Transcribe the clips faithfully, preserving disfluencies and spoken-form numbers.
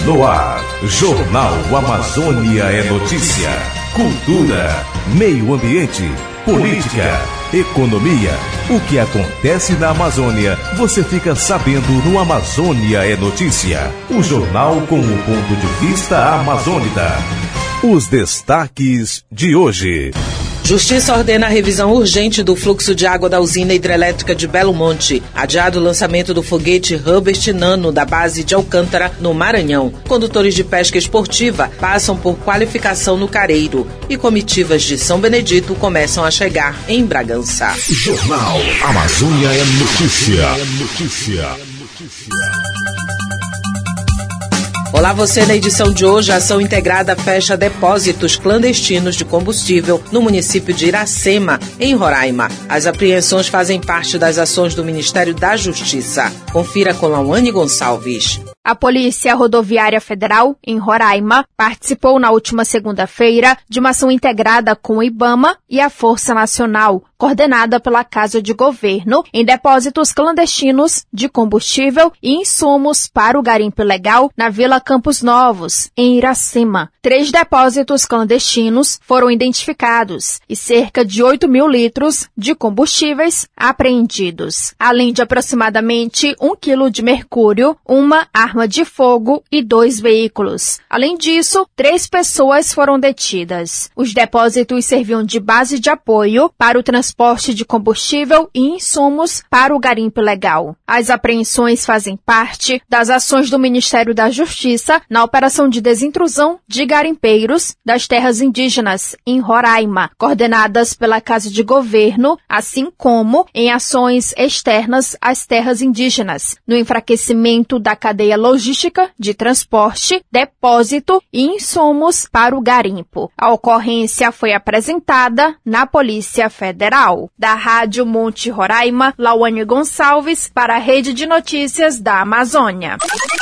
No ar, Jornal Amazônia é notícia. Cultura, meio ambiente, política, economia. O que acontece na Amazônia, você fica sabendo no Amazônia é Notícia. O jornal com o ponto de vista amazônida. Os destaques de hoje. Justiça ordena a revisão urgente do fluxo de água da usina hidrelétrica de Belo Monte. Adiado o lançamento do foguete Hubert Nano da base de Alcântara, no Maranhão. Condutores de pesca esportiva passam por qualificação no Careiro. E comitivas de São Benedito começam a chegar em Bragança. Jornal Amazônia é Notícia. É notícia. Olá, você, na edição de hoje, a ação integrada fecha depósitos clandestinos de combustível no município de Iracema, em Roraima. As apreensões fazem parte das ações do Ministério da Justiça. Confira com Lauane Gonçalves. A Polícia Rodoviária Federal, em Roraima, participou na última segunda-feira de uma ação integrada com o IBAMA e a Força Nacional, coordenada pela Casa de Governo, em depósitos clandestinos de combustível e insumos para o garimpo ilegal na Vila Campos Novos, em Iracema. Três depósitos clandestinos foram identificados e cerca de oito mil litros de combustíveis apreendidos, além de aproximadamente um quilo de mercúrio, uma arma de fogo e dois veículos. Além disso, três pessoas foram detidas. Os depósitos serviam de base de apoio para o transporte de combustível e insumos para o garimpo ilegal. As apreensões fazem parte das ações do Ministério da Justiça na operação de desintrusão de garimpeiros das terras indígenas em Roraima, coordenadas pela Casa de Governo, assim como em ações externas às terras indígenas, no enfraquecimento da cadeia logística de transporte, depósito e insumos para o garimpo. A ocorrência foi apresentada na Polícia Federal. Da Rádio Monte Roraima, Lauane Gonçalves, para a Rede de Notícias da Amazônia.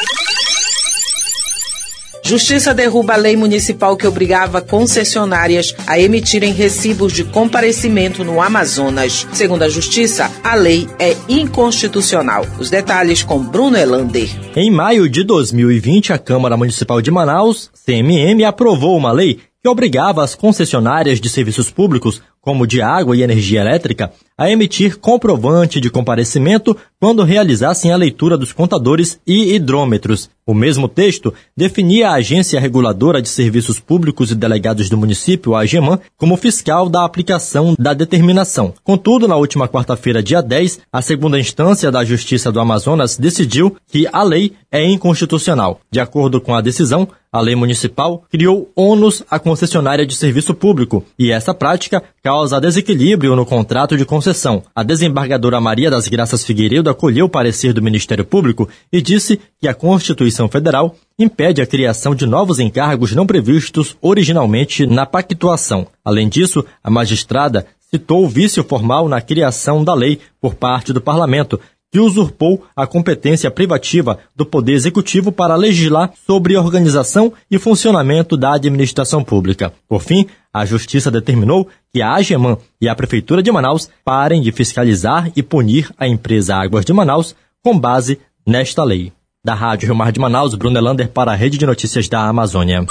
Justiça derruba a lei municipal que obrigava concessionárias a emitirem recibos de comparecimento no Amazonas. Segundo a Justiça, a lei é inconstitucional. Os detalhes com Bruno Elander. Em maio de dois mil e vinte, a Câmara Municipal de Manaus, C M M, aprovou uma lei que obrigava as concessionárias de serviços públicos, como de água e energia elétrica, a emitir comprovante de comparecimento quando realizassem a leitura dos contadores e hidrômetros. O mesmo texto definia a Agência Reguladora de Serviços Públicos e Delegados do Município, a AGEMAN, como fiscal da aplicação da determinação. Contudo, na última quarta-feira, dia dez, a segunda instância da Justiça do Amazonas decidiu que a lei é inconstitucional. De acordo com a decisão, a lei municipal criou ônus à concessionária de serviço público e essa prática causa desequilíbrio no contrato de concessão. A desembargadora Maria das Graças Figueiredo acolheu o parecer do Ministério Público e disse que a Constituição Federal impede a criação de novos encargos não previstos originalmente na pactuação. Além disso, a magistrada citou o vício formal na criação da lei por parte do Parlamento, que usurpou a competência privativa do Poder Executivo para legislar sobre organização e funcionamento da administração pública. Por fim, a Justiça determinou que a AGEMAN e a Prefeitura de Manaus parem de fiscalizar e punir a empresa Águas de Manaus com base nesta lei. Da Rádio Rio Mar de Manaus, Bruno Elander para a Rede de Notícias da Amazônia.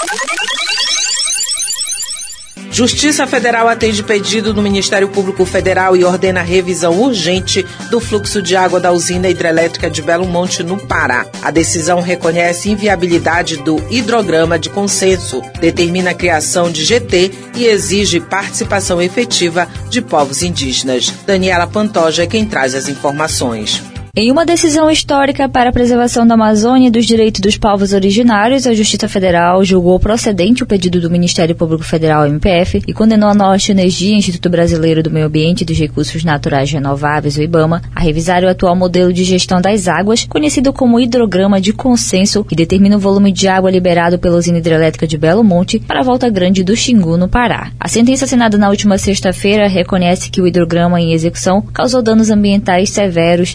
Justiça Federal atende pedido do Ministério Público Federal e ordena revisão urgente do fluxo de água da usina hidrelétrica de Belo Monte, no Pará. A decisão reconhece inviabilidade do hidrograma de consenso, determina a criação de G T e exige participação efetiva de povos indígenas. Daniela Pantoja é quem traz as informações. Em uma decisão histórica para a preservação da Amazônia e dos direitos dos povos originários, a Justiça Federal julgou procedente o pedido do Ministério Público Federal, M P F, e condenou a Norte Energia, Instituto Brasileiro do Meio Ambiente e dos Recursos Naturais Renováveis, o IBAMA, a revisar o atual modelo de gestão das águas, conhecido como hidrograma de consenso, que determina o volume de água liberado pela usina hidrelétrica de Belo Monte para a Volta Grande do Xingu, no Pará. A sentença assinada na última sexta-feira reconhece que o hidrograma em execução causou danos ambientais severos, inviabilidade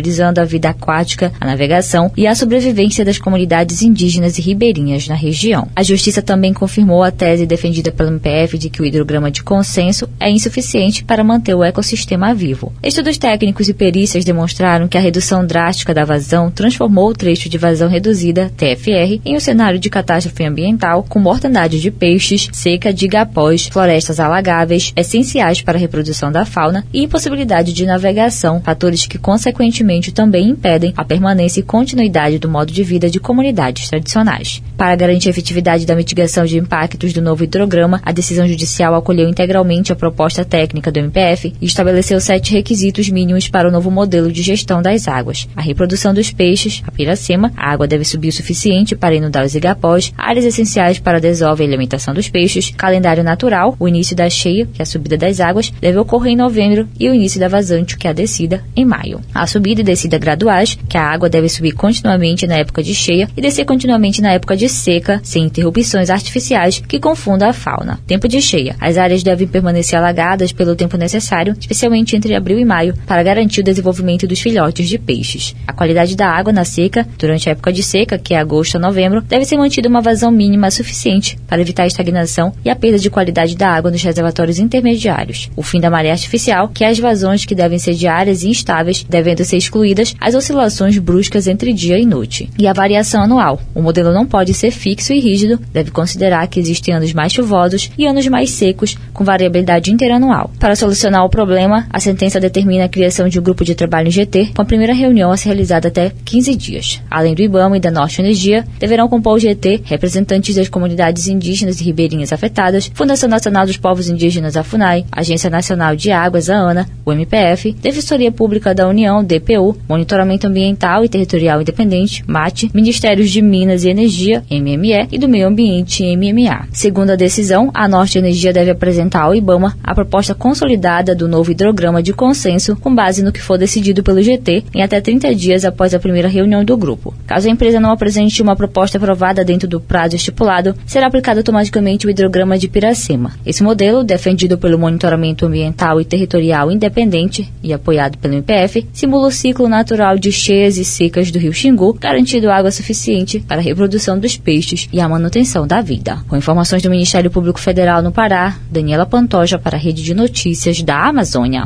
viabilizando a vida aquática, a navegação e a sobrevivência das comunidades indígenas e ribeirinhas na região. A Justiça também confirmou a tese defendida pelo M P F de que o hidrograma de consenso é insuficiente para manter o ecossistema vivo. Estudos técnicos e perícias demonstraram que a redução drástica da vazão transformou o trecho de vazão reduzida, T F R, em um cenário de catástrofe ambiental com mortandade de peixes, seca de igapós, florestas alagáveis, essenciais para a reprodução da fauna e impossibilidade de navegação, fatores que consequentemente também impedem a permanência e continuidade do modo de vida de comunidades tradicionais. Para garantir a efetividade da mitigação de impactos do novo hidrograma, a decisão judicial acolheu integralmente a proposta técnica do M P F e estabeleceu sete requisitos mínimos para o novo modelo de gestão das águas: a reprodução dos peixes, a piracema, a água deve subir o suficiente para inundar os igapós, áreas essenciais para a desova e alimentação dos peixes, calendário natural, o início da cheia, que é a subida das águas, deve ocorrer em novembro, e o início da vazante, que é a descida, em maio. A subida e descida graduais, que a água deve subir continuamente na época de cheia e descer continuamente na época de seca, sem interrupções artificiais que confundam a fauna. Tempo de cheia. As áreas devem permanecer alagadas pelo tempo necessário, especialmente entre abril e maio, para garantir o desenvolvimento dos filhotes de peixes. A qualidade da água na seca, durante a época de seca, que é agosto a novembro, deve ser mantida uma vazão mínima suficiente para evitar a estagnação e a perda de qualidade da água nos reservatórios intermediários. O fim da maré artificial, que é as vazões que devem ser diárias e instáveis, devendo ser excluídas as oscilações bruscas entre dia e noite. E a variação anual. O modelo não pode ser fixo e rígido, deve considerar que existem anos mais chuvosos e anos mais secos, com variabilidade interanual. Para solucionar o problema, a sentença determina a criação de um grupo de trabalho em G T, com a primeira reunião a ser realizada até quinze dias. Além do IBAMA e da Norte Energia, deverão compor o G T representantes das comunidades indígenas e ribeirinhas afetadas, Fundação Nacional dos Povos Indígenas, a FUNAI, Agência Nacional de Águas, a ANA, o M P F, Defensoria Pública da União, D P U, Monitoramento Ambiental e Territorial Independente, MAT, Ministérios de Minas e Energia, M M E, e do Meio Ambiente, M M A. Segundo a decisão, a Norte Energia deve apresentar ao IBAMA a proposta consolidada do novo hidrograma de consenso com base no que for decidido pelo G T em até trinta dias após a primeira reunião do grupo. Caso a empresa não apresente uma proposta aprovada dentro do prazo estipulado, será aplicado automaticamente o hidrograma de Piracema. Esse modelo, defendido pelo Monitoramento Ambiental e Territorial Independente e apoiado pelo M P F, simula o ciclo natural de cheias e secas do rio Xingu, garantindo água suficiente para a reprodução dos peixes e a manutenção da vida. Com informações do Ministério Público Federal no Pará, Daniela Pantoja para a Rede de Notícias da Amazônia.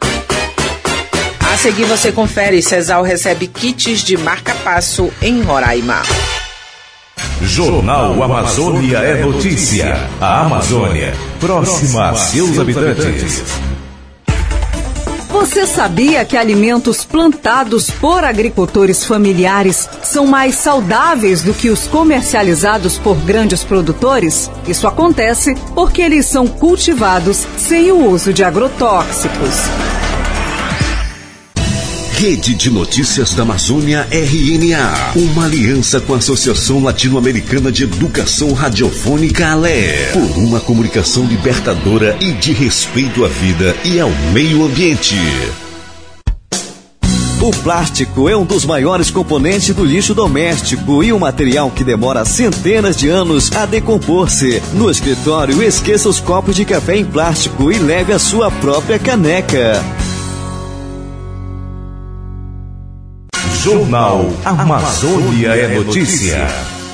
A seguir você confere: Cesal recebe kits de marca-passo em Roraima. Jornal Amazônia é notícia. A Amazônia, próxima a seus habitantes. Você sabia que alimentos plantados por agricultores familiares são mais saudáveis do que os comercializados por grandes produtores? Isso acontece porque eles são cultivados sem o uso de agrotóxicos. Rede de Notícias da Amazônia R N A, uma aliança com a Associação Latino-Americana de Educação Radiofônica A L E, por uma comunicação libertadora e de respeito à vida e ao meio ambiente. O plástico é um dos maiores componentes do lixo doméstico e um material que demora centenas de anos a decompor-se. No escritório, esqueça os copos de café em plástico e leve a sua própria caneca. Jornal Amazônia é notícia.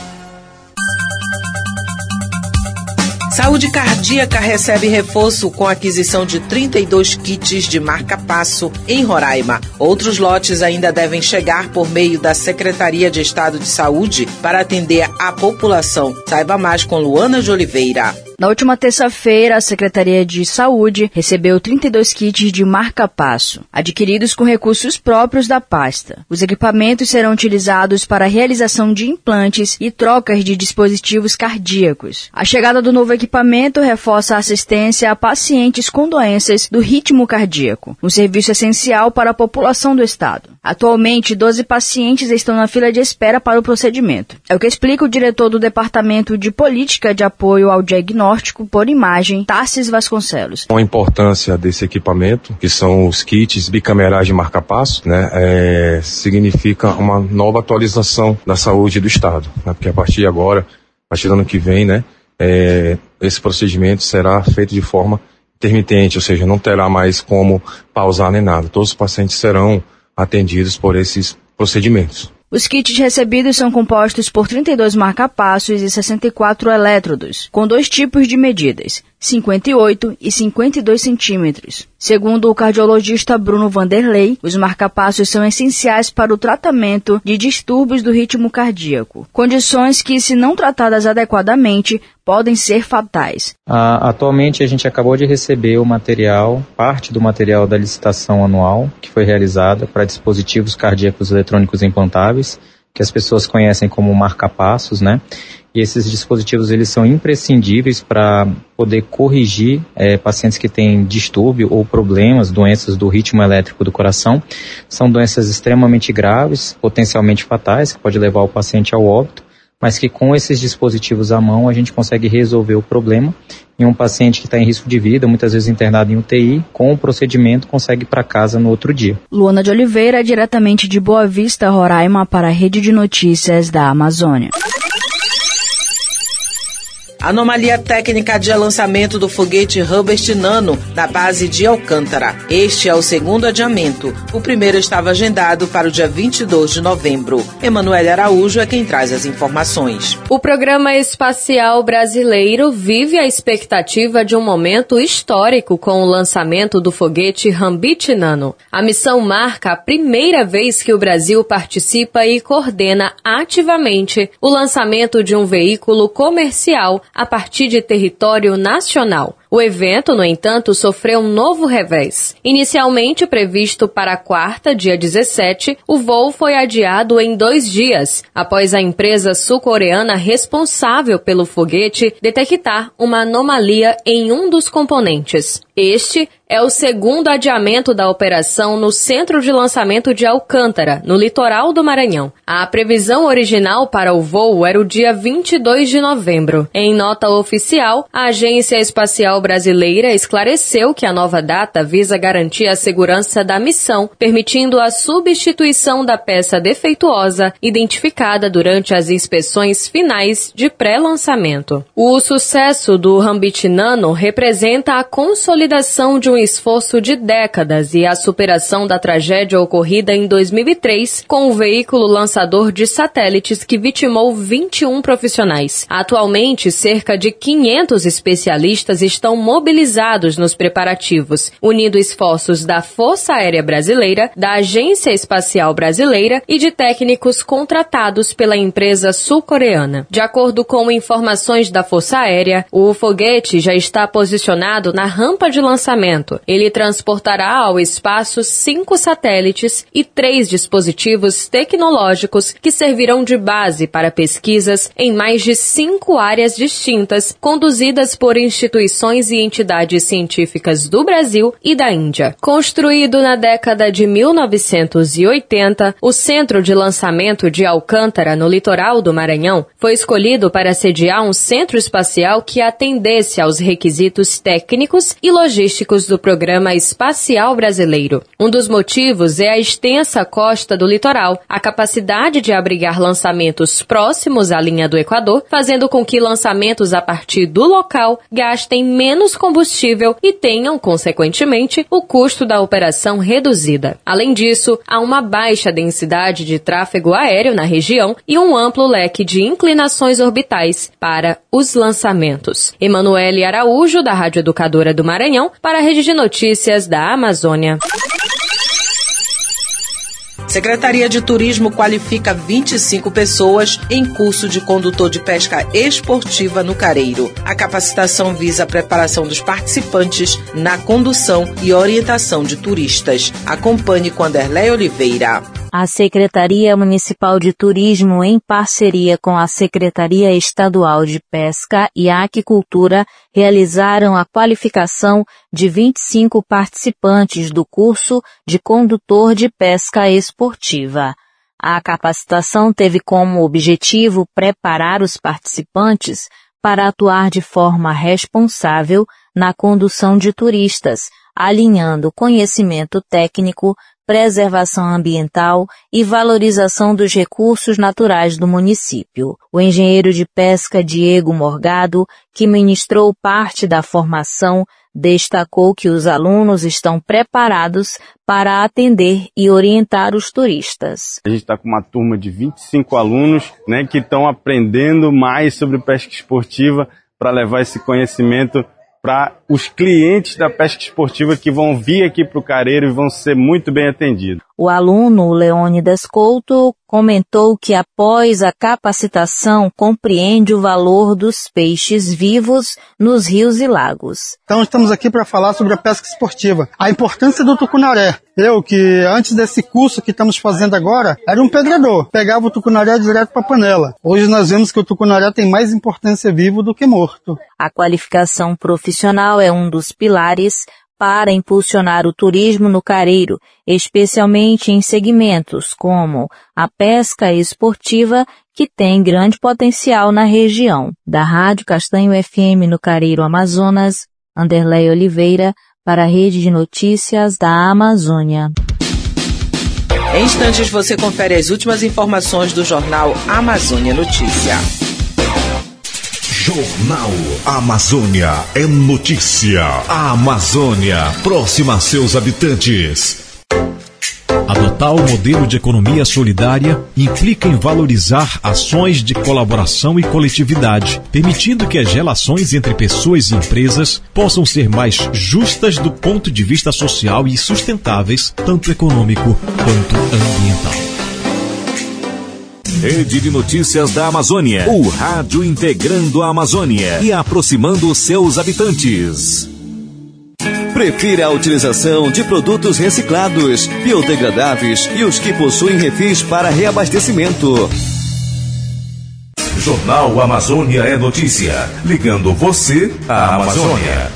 Saúde cardíaca recebe reforço com a aquisição de trinta e dois kits de marca-passo em Roraima. Outros lotes ainda devem chegar por meio da Secretaria de Estado de Saúde para atender a população. Saiba mais com Luana de Oliveira. Na última terça-feira, a Secretaria de Saúde recebeu trinta e dois kits de marca-passo, adquiridos com recursos próprios da pasta. Os equipamentos serão utilizados para a realização de implantes e trocas de dispositivos cardíacos. A chegada do novo equipamento reforça a assistência a pacientes com doenças do ritmo cardíaco, um serviço essencial para a população do estado. Atualmente, doze pacientes estão na fila de espera para o procedimento. É o que explica o diretor do Departamento de Política de Apoio ao Diagnóstico por imagem, Tarsis Vasconcelos. A importância desse equipamento, que são os kits bicamerais de marca-passo, né, é, significa uma nova atualização da saúde do Estado, né, porque a partir de agora, a partir do ano que vem, né, é, esse procedimento será feito de forma intermitente, ou seja, não terá mais como pausar nem nada. Todos os pacientes serão atendidos por esses procedimentos. Os kits recebidos são compostos por trinta e dois marca-passos e sessenta e quatro elétrodos, com dois tipos de medidas, cinquenta e oito e cinquenta e dois centímetros. Segundo o cardiologista Bruno Vanderlei, os marca-passos são essenciais para o tratamento de distúrbios do ritmo cardíaco, condições que, se não tratadas adequadamente, podem ser fatais. Ah, atualmente, a gente acabou de receber o material, parte do material da licitação anual, que foi realizada para dispositivos cardíacos eletrônicos implantáveis, que as pessoas conhecem como marca-passos, né? E esses dispositivos, eles são imprescindíveis para poder corrigir é, pacientes que têm distúrbio ou problemas, doenças do ritmo elétrico do coração. São doenças extremamente graves, potencialmente fatais, que pode levar o paciente ao óbito, mas que com esses dispositivos à mão a gente consegue resolver o problema. E um paciente que está em risco de vida, muitas vezes internado em U T I, com o procedimento consegue ir para casa no outro dia. Luana de Oliveira, diretamente de Boa Vista, Roraima, para a Rede de Notícias da Amazônia. Anomalia técnica de lançamento do foguete Hubbert Nano da base de Alcântara. Este é o segundo adiamento. O primeiro estava agendado para o dia vinte e dois de novembro. Emanuele Araújo é quem traz as informações. O Programa Espacial Brasileiro vive a expectativa de um momento histórico com o lançamento do foguete Hubbert Nano. A missão marca a primeira vez que o Brasil participa e coordena ativamente o lançamento de um veículo comercial a partir de território nacional. O evento, no entanto, sofreu um novo revés. Inicialmente previsto para quarta, dia dezessete, o voo foi adiado em dois dias, após a empresa sul-coreana responsável pelo foguete detectar uma anomalia em um dos componentes. Este é o segundo adiamento da operação no Centro de Lançamento de Alcântara, no litoral do Maranhão. A previsão original para o voo era o dia vinte e dois de novembro. Em nota oficial, a Agência Espacial Brasileira esclareceu que a nova data visa garantir a segurança da missão, permitindo a substituição da peça defeituosa identificada durante as inspeções finais de pré-lançamento. O sucesso do Hubbert Nano representa a consolidação de um esforço de décadas e a superação da tragédia ocorrida em dois mil e três com o veículo lançador de satélites que vitimou vinte e um profissionais. Atualmente, cerca de quinhentos especialistas estão mobilizados nos preparativos, unindo esforços da Força Aérea Brasileira, da Agência Espacial Brasileira e de técnicos contratados pela empresa sul-coreana. De acordo com informações da Força Aérea, o foguete já está posicionado na rampa de lançamento. Ele transportará ao espaço cinco satélites e três dispositivos tecnológicos que servirão de base para pesquisas em mais de cinco áreas distintas, conduzidas por instituições e entidades científicas do Brasil e da Índia. Construído na década de mil novecentos e oitenta, o Centro de Lançamento de Alcântara, no litoral do Maranhão, foi escolhido para sediar um centro espacial que atendesse aos requisitos técnicos e logísticos do Programa Espacial Brasileiro. Um dos motivos é a extensa costa do litoral, a capacidade de abrigar lançamentos próximos à linha do Equador, fazendo com que lançamentos a partir do local gastem menos combustível e tenham, consequentemente, o custo da operação reduzida. Além disso, há uma baixa densidade de tráfego aéreo na região e um amplo leque de inclinações orbitais para os lançamentos. Emanuele Araújo, da Rádio Educadora do Maranhão, para a Rede de Notícias da Amazônia. Secretaria de Turismo qualifica vinte e cinco pessoas em curso de condutor de pesca esportiva no Careiro. A capacitação visa a preparação dos participantes na condução e orientação de turistas. Acompanhe com Anderlé Oliveira. A Secretaria Municipal de Turismo, em parceria com a Secretaria Estadual de Pesca e Aquicultura, realizaram a qualificação de vinte e cinco participantes do curso de condutor de pesca esportiva. A capacitação teve como objetivo preparar os participantes para atuar de forma responsável na condução de turistas, alinhando conhecimento técnico, preservação ambiental e valorização dos recursos naturais do município. O engenheiro de pesca Diego Morgado, que ministrou parte da formação, destacou que os alunos estão preparados para atender e orientar os turistas. A gente está com uma turma de vinte e cinco alunos, né, que estão aprendendo mais sobre pesca esportiva para levar esse conhecimento para os clientes da pesca esportiva que vão vir aqui para o Careiro e vão ser muito bem atendidos. O aluno Leônidas Couto comentou que após a capacitação compreende o valor dos peixes vivos nos rios e lagos. Então estamos aqui para falar sobre a pesca esportiva, a importância do tucunaré. Eu que antes desse curso que estamos fazendo agora, era um pedrador, pegava o tucunaré direto para a panela. Hoje nós vemos que o tucunaré tem mais importância vivo do que morto. A qualificação profissional é um dos pilares para impulsionar o turismo no Careiro, especialmente em segmentos como a pesca esportiva, que tem grande potencial na região. Da Rádio Castanho F M no Careiro, Amazonas, Anderlei Oliveira, para a Rede de Notícias da Amazônia. Em instantes você confere as últimas informações do jornal Amazônia Notícia. Jornal Amazônia é notícia. A Amazônia, próxima a seus habitantes. Adotar o modelo de economia solidária implica em valorizar ações de colaboração e coletividade, permitindo que as relações entre pessoas e empresas possam ser mais justas do ponto de vista social e sustentáveis, tanto econômico quanto ambiental. Rede de Notícias da Amazônia. O rádio integrando a Amazônia e aproximando seus habitantes. Prefira a utilização de produtos reciclados, biodegradáveis e os que possuem refis para reabastecimento. Jornal Amazônia é notícia, ligando você à Amazônia.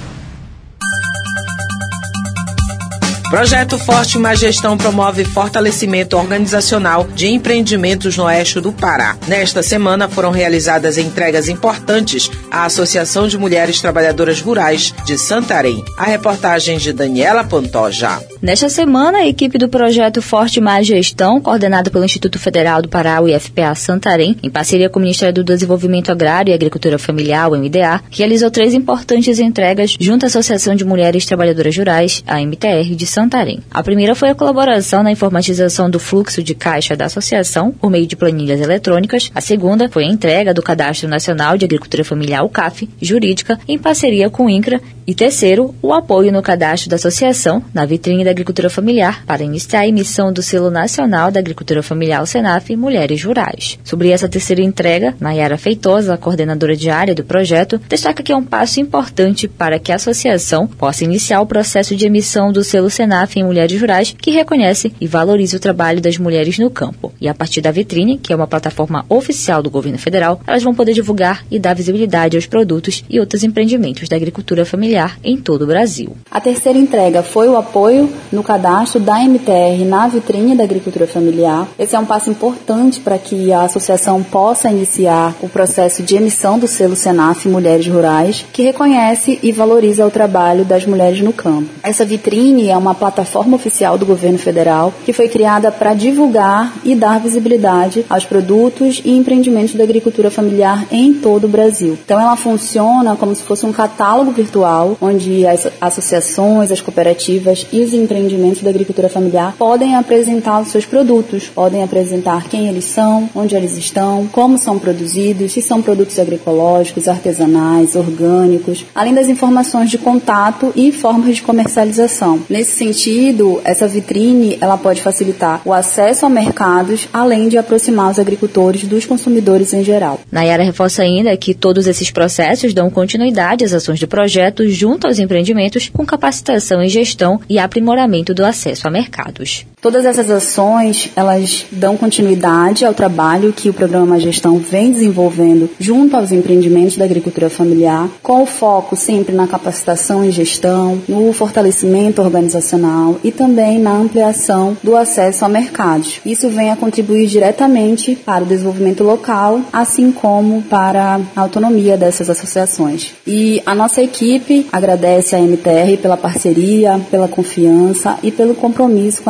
Projeto Forte Má Gestão promove fortalecimento organizacional de empreendimentos no oeste do Pará. Nesta semana foram realizadas entregas importantes à Associação de Mulheres Trabalhadoras Rurais de Santarém. A reportagem de Daniela Pantoja. Nesta semana, a equipe do Projeto Forte Má Gestão, coordenada pelo Instituto Federal do Pará, o I F P A Santarém, em parceria com o Ministério do Desenvolvimento Agrário e Agricultura Familiar, o M D A, realizou três importantes entregas junto à Associação de Mulheres Trabalhadoras Rurais, a M T R, de Santarém. Santarém. A primeira foi a colaboração na informatização do fluxo de caixa da associação por meio de planilhas eletrônicas. A segunda foi a entrega do Cadastro Nacional de Agricultura Familiar, o C A F, jurídica, em parceria com o INCRA. E terceiro, o apoio no cadastro da associação na vitrine da agricultura familiar para iniciar a emissão do selo nacional da agricultura familiar, o SENAF, Mulheres Rurais. Sobre essa terceira entrega, Nayara Feitosa, a coordenadora diária do projeto, destaca que é um passo importante para que a associação possa iniciar o processo de emissão do selo SENAF em Mulheres Rurais, que reconhece e valoriza o trabalho das mulheres no campo. E a partir da vitrine, que é uma plataforma oficial do governo federal, elas vão poder divulgar e dar visibilidade aos produtos e outros empreendimentos da agricultura familiar em todo o Brasil. A terceira entrega foi o apoio no cadastro da M T R na vitrine da agricultura familiar. Esse é um passo importante para que a associação possa iniciar o processo de emissão do selo SENAF Mulheres Rurais, que reconhece e valoriza o trabalho das mulheres no campo. Essa vitrine é uma plataforma oficial do governo federal que foi criada para divulgar e dar visibilidade aos produtos e empreendimentos da agricultura familiar em todo o Brasil. Então ela funciona como se fosse um catálogo virtual, onde as associações, as cooperativas e os empreendimentos da agricultura familiar podem apresentar os seus produtos, podem apresentar quem eles são, onde eles estão, como são produzidos, se são produtos agroecológicos, artesanais, orgânicos, além das informações de contato e formas de comercialização. Nesse sentido, essa vitrine ela pode facilitar o acesso a mercados, além de aproximar os agricultores dos consumidores em geral. Nayara reforça ainda que todos esses processos dão continuidade às ações do projeto junto aos empreendimentos, com capacitação em gestão e aprimoramento do acesso a mercados. Todas essas ações, elas dão continuidade ao trabalho que o Programa Gestão vem desenvolvendo junto aos empreendimentos da agricultura familiar, com o foco sempre na capacitação em gestão, no fortalecimento organizacional e também na ampliação do acesso a mercados. Isso vem a contribuir diretamente para o desenvolvimento local, assim como para a autonomia dessas associações. E a nossa equipe agradece à M T R pela parceria, pela confiança e pelo compromisso com a agricultura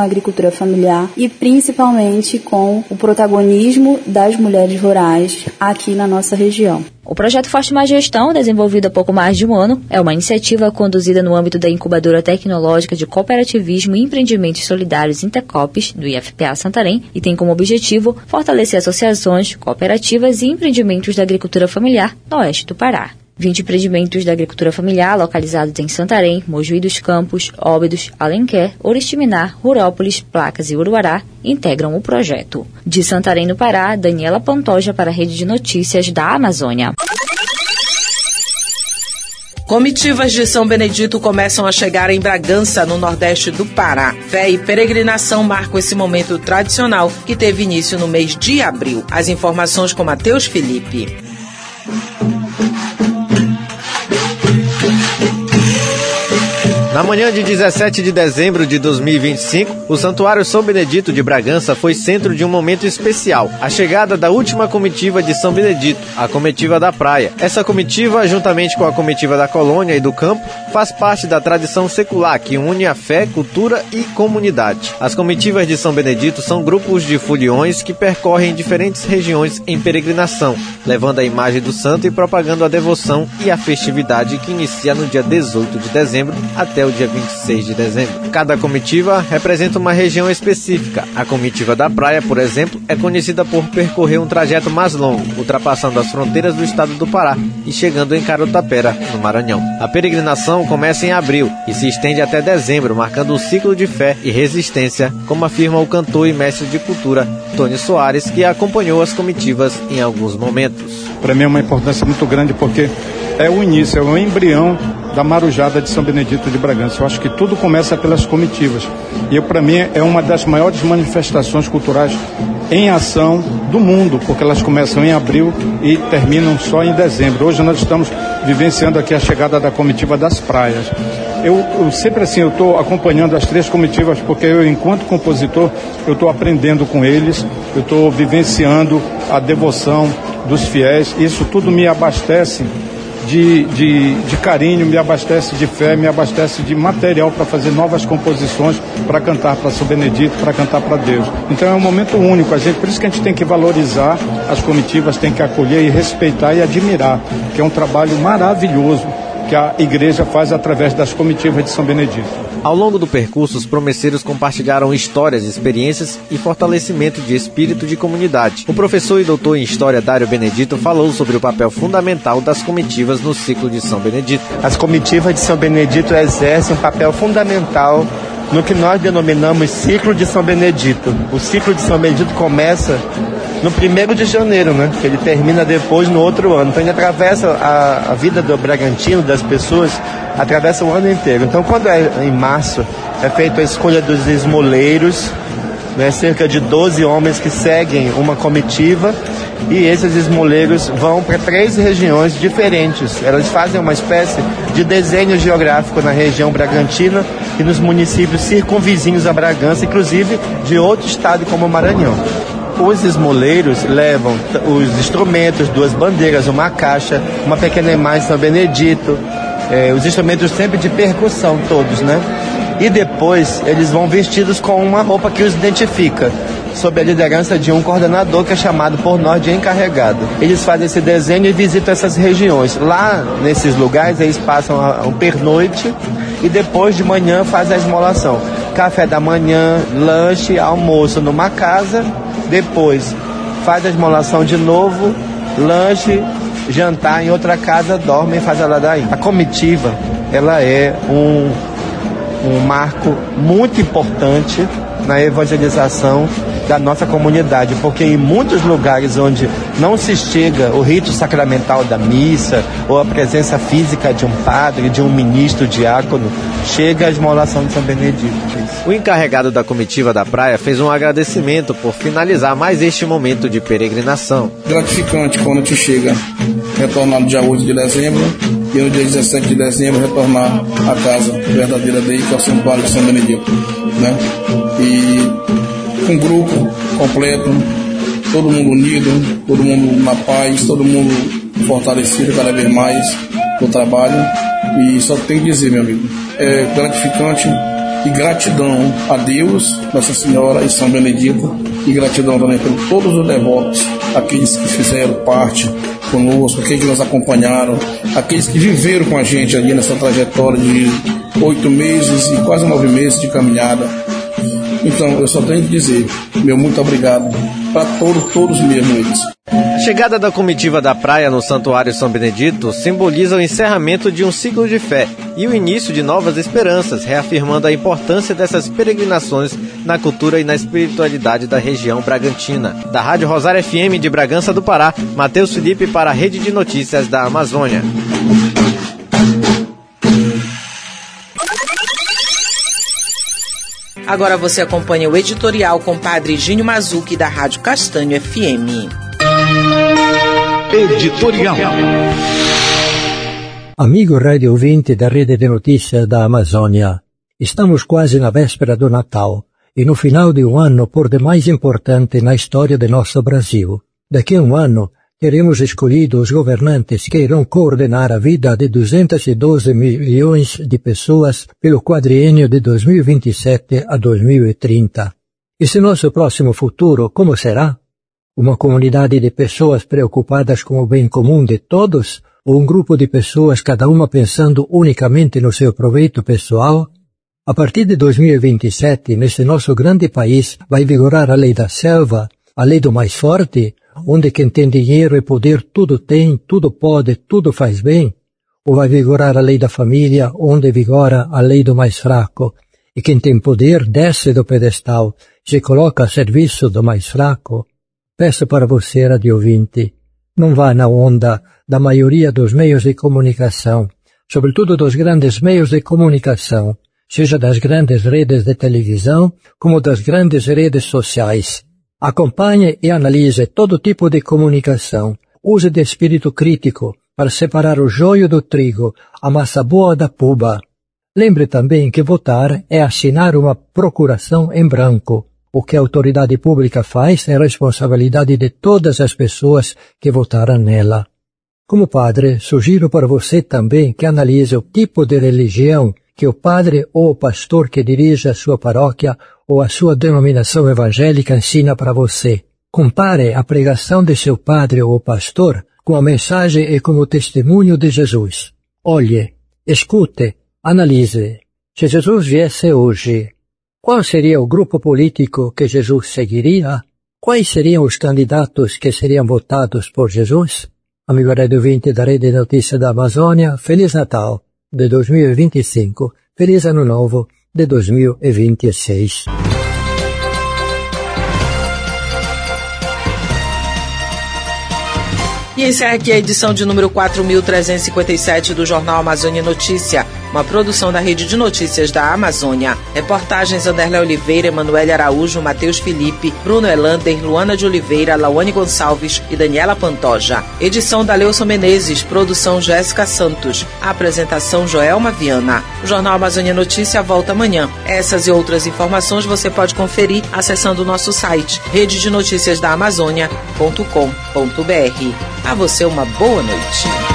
agricultura familiar e principalmente com o protagonismo das mulheres rurais aqui na nossa região. O projeto Forte Mais Gestão, desenvolvido há pouco mais de um ano, é uma iniciativa conduzida no âmbito da Incubadora Tecnológica de Cooperativismo e Empreendimentos Solidários Intercopes, do I F P A Santarém, e tem como objetivo fortalecer associações, cooperativas e empreendimentos da agricultura familiar no oeste do Pará. vinte empreendimentos da agricultura familiar localizados em Santarém, Mojuí dos Campos, Óbidos, Alenquer, Oriximiná, Rurópolis, Placas e Uruará integram o projeto. De Santarém, no Pará, Daniela Pantoja para a Rede de Notícias da Amazônia. Comitivas de São Benedito começam a chegar em Bragança, no nordeste do Pará. Fé e peregrinação marcam esse momento tradicional que teve início no mês de abril. As informações com Matheus Felipe. Na manhã de dezessete de dezembro de dois mil e vinte e cinco, o Santuário São Benedito de Bragança foi centro de um momento especial, a chegada da última comitiva de São Benedito, a Comitiva da Praia. Essa comitiva, juntamente com a Comitiva da Colônia e do Campo, faz parte da tradição secular que une a fé, cultura e comunidade. As comitivas de São Benedito são grupos de foliões que percorrem diferentes regiões em peregrinação, levando a imagem do santo e propagando a devoção e a festividade que inicia no dia dezoito de dezembro até o dia vinte e seis de dezembro. Cada comitiva representa uma região específica. A Comitiva da Praia, por exemplo, é conhecida por percorrer um trajeto mais longo, ultrapassando as fronteiras do estado do Pará e chegando em Carotapera, no Maranhão. A peregrinação começa em abril e se estende até dezembro, marcando o ciclo de fé e resistência, como afirma o cantor e mestre de cultura Tony Soares, que acompanhou as comitivas em alguns momentos. Para mim é uma importância muito grande porque é o início, é o embrião da marujada de São Benedito de Bragança. Eu acho que tudo começa pelas comitivas. E para mim é uma das maiores manifestações culturais em ação do mundo, porque elas começam em abril e terminam só em dezembro. Hoje nós estamos vivenciando aqui a chegada da Comitiva das Praias. Eu, eu sempre assim, eu estou acompanhando as três comitivas porque eu, enquanto compositor, eu estou aprendendo com eles, eu estou vivenciando a devoção dos fiéis. Isso tudo me abastece De, de, de carinho, me abastece de fé, me abastece de material para fazer novas composições, para cantar para São Benedito, para cantar para Deus. Então é um momento único, a gente, por isso que a gente tem que valorizar as comitivas, tem que acolher e respeitar e admirar, que é um trabalho maravilhoso que a igreja faz através das comitivas de São Benedito. Ao longo do percurso, os promesseiros compartilharam histórias, experiências e fortalecimento de espírito de comunidade. O professor e doutor em História Dário Benedito falou sobre o papel fundamental das comitivas no ciclo de São Benedito. As comitivas de São Benedito exercem um papel fundamental no que nós denominamos ciclo de São Benedito. O ciclo de São Benedito começa no primeiro de janeiro, né? Que ele termina depois no outro ano. Então ele atravessa a, a vida do Bragantino, das pessoas, atravessa o ano inteiro. Então quando é em março, é feita a escolha dos esmoleiros, né? Cerca de doze homens que seguem uma comitiva, e esses esmoleiros vão para três regiões diferentes. Elas fazem uma espécie de desenho geográfico na região Bragantina e nos municípios circunvizinhos a Bragança, inclusive de outro estado como o Maranhão. Os esmoleiros levam os instrumentos, duas bandeiras, uma caixa, uma pequena imagem de São Benedito, eh, os instrumentos sempre de percussão todos, né? E depois eles vão vestidos com uma roupa que os identifica, sob a liderança de um coordenador que é chamado por nós de encarregado. Eles fazem esse desenho e visitam essas regiões. Lá, nesses lugares, eles passam um pernoite e depois de manhã fazem a esmolação. Café da manhã, lanche, almoço numa casa, depois faz a esmolação de novo, lanche, jantar em outra casa, dorme e faz a ladainha. A comitiva, ela é um, um marco muito importante na evangelização da nossa comunidade, porque em muitos lugares onde não se chega o rito sacramental da missa ou a presença física de um padre, de um ministro, diácono, chega a esmolação de São Benedito. O encarregado da Comitiva da Praia fez um agradecimento por finalizar mais este momento de peregrinação. Gratificante quando tu chega, retornar no dia oito de dezembro e no dia dezessete de dezembro retornar à casa verdadeira dele, que é o Santuário de São Benedito, né? E um grupo completo, todo mundo unido, todo mundo na paz, todo mundo fortalecido cada vez mais no trabalho. E só tem que dizer, meu amigo, é gratificante E gratidão a Deus, Nossa Senhora e São Benedito, e gratidão também por todos os devotos, aqueles que fizeram parte conosco, aqueles que nos acompanharam, aqueles que viveram com a gente ali nessa trajetória de oito meses e quase nove meses de caminhada. Então, eu só tenho que dizer, meu muito obrigado para todos, todos mesmo eles. A chegada da comitiva da praia no Santuário São Benedito simboliza o encerramento de um ciclo de fé e o início de novas esperanças, reafirmando a importância dessas peregrinações na cultura e na espiritualidade da região bragantina. Da Rádio Rosário F M de Bragança do Pará, Matheus Felipe para a Rede de Notícias da Amazônia. Agora você acompanha o editorial com o Padre Gínio Mazzucchi da Rádio Castanho F M. Editorial. Amigo rádio ouvinte da Rede de Notícias da Amazônia, estamos quase na véspera do Natal e no final de um ano por demais importante na história de nosso Brasil. Daqui a um ano, teremos escolhido os governantes que irão coordenar a vida de duzentos e doze milhões de pessoas pelo quadriênio de dois mil e vinte e sete a dois mil e trinta. Esse nosso próximo futuro, como será? Uma comunidade de pessoas preocupadas com o bem comum de todos? Ou um grupo de pessoas, cada uma pensando unicamente no seu proveito pessoal? A partir de dois mil e vinte e sete, nesse nosso grande país, vai vigorar a lei da selva, a lei do mais forte, onde quem tem dinheiro e poder tudo tem, tudo pode, tudo faz bem? Ou vai vigorar a lei da família, onde vigora a lei do mais fraco, e quem tem poder desce do pedestal, se coloca a serviço do mais fraco? Peço para você, rádio ouvinte, não vá na onda da maioria dos meios de comunicação, sobretudo dos grandes meios de comunicação, seja das grandes redes de televisão, como das grandes redes sociais. Acompanhe e analise todo tipo de comunicação. Use de espírito crítico para separar o joio do trigo, a massa boa da puba. Lembre também que votar é assinar uma procuração em branco. O que a autoridade pública faz é responsabilidade de todas as pessoas que votaram nela. Como padre, sugiro para você também que analise o tipo de religião que o padre ou o pastor que dirige a sua paróquia ou a sua denominação evangélica ensina para você. Compare a pregação de seu padre ou pastor com a mensagem e com o testemunho de Jesus. Olhe, escute, analise. Se Jesus viesse hoje, qual seria o grupo político que Jesus seguiria? Quais seriam os candidatos que seriam votados por Jesus? Amigo rádio ouvinte da Rede de Notícias da Amazônia, Feliz Natal de dois mil e vinte e cinco, Feliz Ano Novo de dois mil e vinte e seis. E encerra aqui a edição de número quatro mil trezentos e cinquenta e sete do Jornal Amazônia Notícia, uma produção da Rede de Notícias da Amazônia. Reportagens Anderlé Oliveira, Emanuele Araújo, Matheus Felipe, Bruno Elander, Luana de Oliveira, Lawane Gonçalves e Daniela Pantoja. Edição da Leuson Menezes, produção Jéssica Santos. A apresentação Joelma Viana. O Jornal Amazônia Notícia volta amanhã. Essas e outras informações você pode conferir acessando o nosso site rede de notícias da amazônia ponto com ponto br. A você uma boa noite.